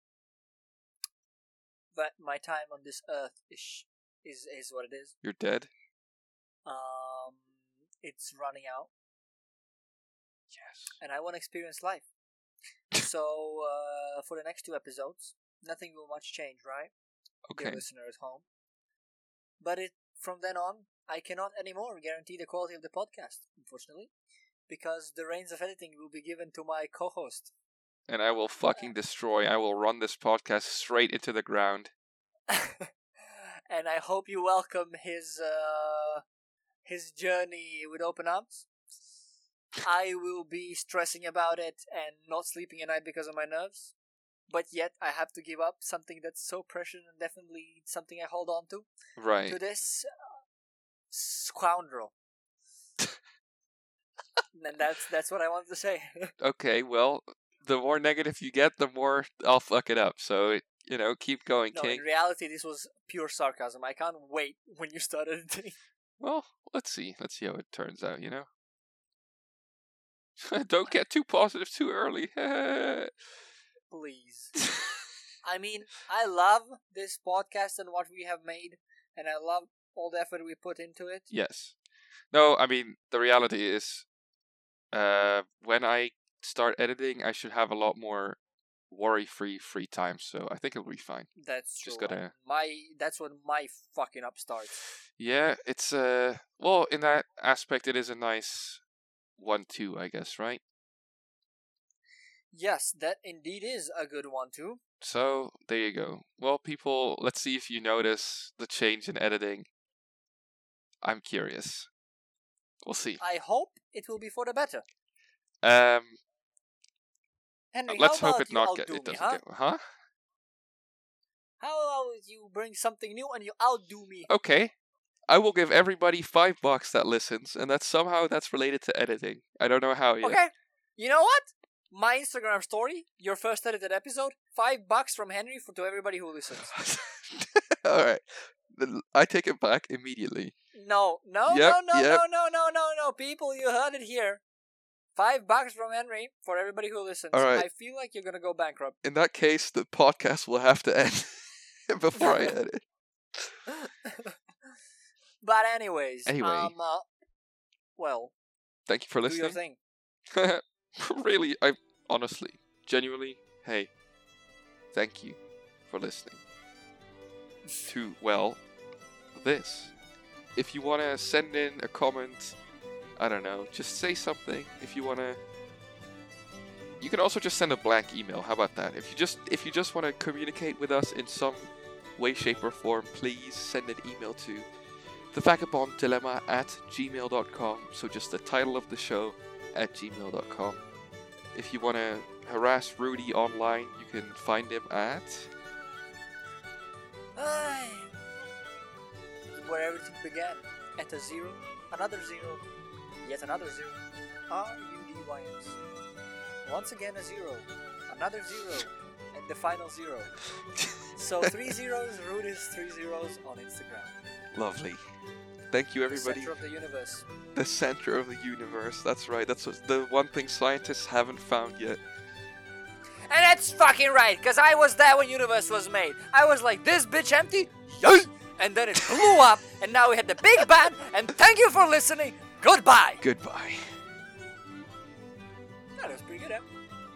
that my time on this earth is is is what it is. You're dead. Um, it's running out, Yes. and I want to experience life. So, uh, for the next two episodes, nothing will much change, right? Okay. Dear listener at home. But it from then on, I cannot anymore guarantee the quality of the podcast, unfortunately, because the reins of editing will be given to my co-host. And I will fucking destroy. I will run this podcast straight into the ground. And I hope you welcome his uh, his journey with open arms. I will be stressing about it and not sleeping at night because of my nerves. But yet I have to give up something that's so precious and definitely something I hold on to. Right. To this uh, scoundrel. And that's that's what I wanted to say. Okay, well, the more negative you get, the more I'll fuck it up. So, you know, keep going, No, King. in reality, this was pure sarcasm. I can't wait when you start editing. Well, let's see. Let's see how it turns out, you know? Don't get too positive too early. Please. I mean, I love this podcast and what we have made, and I love all the effort we put into it. Yes. No, I mean, the reality is, uh, when I start editing, I should have a lot more worry-free free time, so I think it'll be fine. That's true. Just gotta- And my that's when my fucking up starts. Yeah, it's, uh, well, in that aspect, it is a nice one two, I guess, right? Yes, that indeed is a good one too. So, there you go. Well, people, let's see if you notice the change in editing. I'm curious. We'll see. I hope it will be for the better. Um, Henry, let's how hope about it you not outdo get, it me, doesn't huh? get, huh? How about you bring something new and you outdo me? Okay. I will give everybody five bucks that listens, and that somehow that's related to editing. I don't know how yet. Okay, you know what? My Instagram story, your first edited episode, five bucks from Henry for to everybody who listens. Alright. I take it back immediately. No, no, Yep, no, no, yep. no, no, no, no, no. People, you heard it here. Five bucks from Henry for everybody who listens. All right. I feel like you're gonna go bankrupt. In that case, the podcast will have to end before I edit. But anyways, Anyway. um, uh, well, Thank you for do your listening. thing. Really, I honestly, genuinely, hey, thank you for listening to, well, this. If you want to send in a comment, I don't know, just say something. If you want to, you can also just send a blank email. How about that? If you just if you just want to communicate with us in some way, shape, or form, please send an email to the vagabond dilemma at gmail dot com. So just the title of the show at gmail dot com. If you want to harass Rudy online, you can find him at... Ay. Where everything began. At a zero, another zero, yet another zero. R U D Y S. Once again a zero, another zero, and the final zero. So three zeros, Rude is three zeros on Instagram. Lovely. Thank you, everybody. The center of the universe. The center of the universe. That's right. That's what, the one thing scientists haven't found yet. And that's fucking right, because I was there when universe was made. I was like, this bitch empty? Yay! And then it blew up, and now we had the Big Bang, and thank you for listening. Goodbye. Goodbye. That was pretty good, eh?